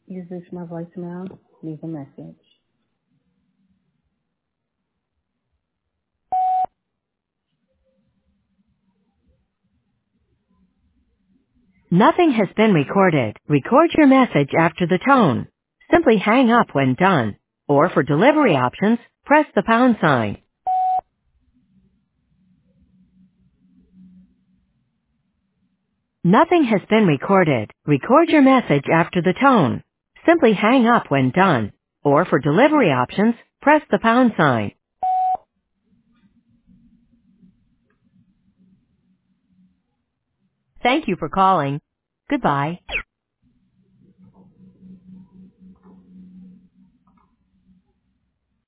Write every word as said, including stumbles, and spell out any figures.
You've reached my voicemail. Leave a message. Nothing has been recorded. Record your message after the tone. Simply hang up when done. Or for delivery options, press the pound sign. Nothing has been recorded. Record your message after the tone. Simply hang up when done. Or for delivery options, press the pound sign. Thank you for calling. Goodbye.